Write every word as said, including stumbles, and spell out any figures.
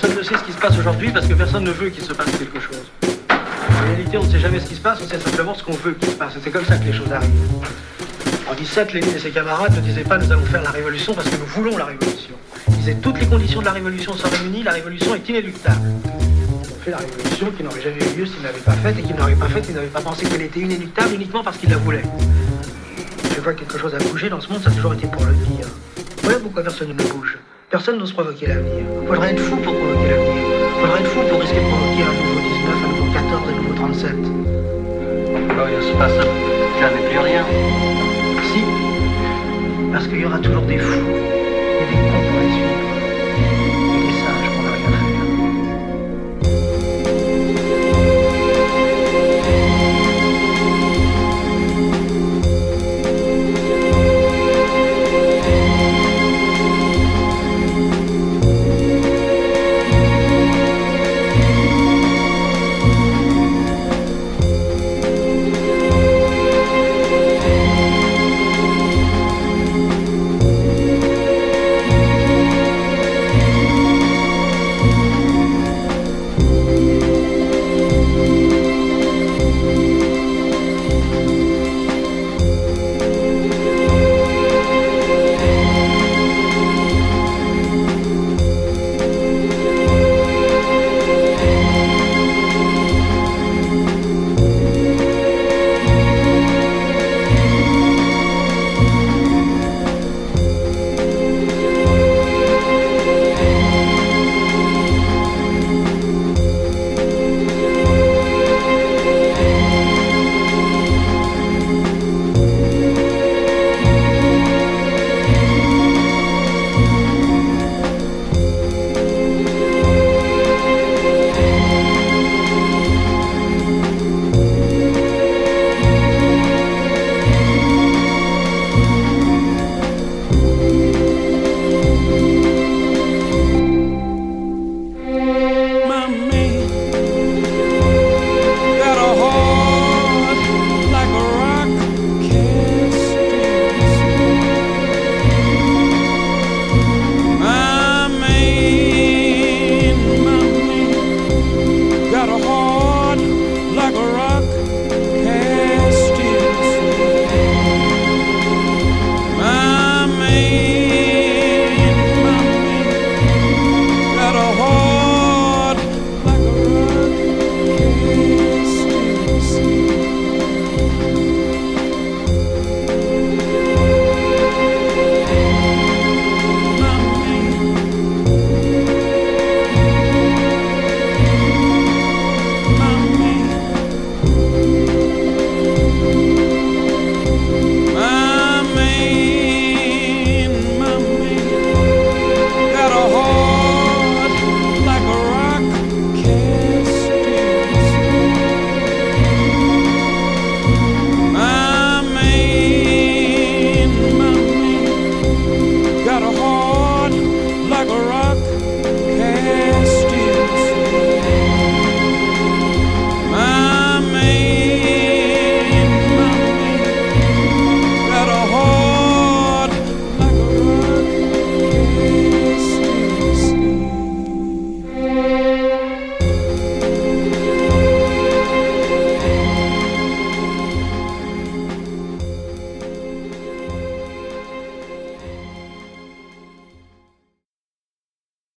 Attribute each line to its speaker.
Speaker 1: Personne ne sait ce qui se passe aujourd'hui parce que personne ne veut qu'il se passe quelque chose. En réalité, on ne sait jamais ce qui se passe, on sait simplement ce qu'on veut qu'il se passe. Et c'est comme ça que les choses arrivent. En dix-sept, Lénine et ses camarades ne disaient pas « nous allons faire la révolution parce que nous voulons la révolution ». Ils disaient « toutes les conditions de la révolution sont réunies, la révolution est inéluctable ». Ils ont fait la révolution qui n'aurait jamais eu lieu s'ils ne l'avaient pas faite et qu'ils n'auraient pas faite, ils n'avaient pas pensé qu'elle était inéluctable uniquement parce qu'ils la voulaient. Je vois que quelque chose a bougé dans ce monde, ça a toujours été pour le pire. Voilà pourquoi personne ne bouge. Personne n'ose provoquer l'avenir. Il faudrait être fou pour provoquer l'avenir. Il faudrait être fou pour risquer de provoquer un nouveau dix-neuf, un nouveau quatorze, un nouveau trente-sept.
Speaker 2: Alors il ne se passe jamais plus rien.
Speaker 1: Si, parce qu'il y aura toujours des fous.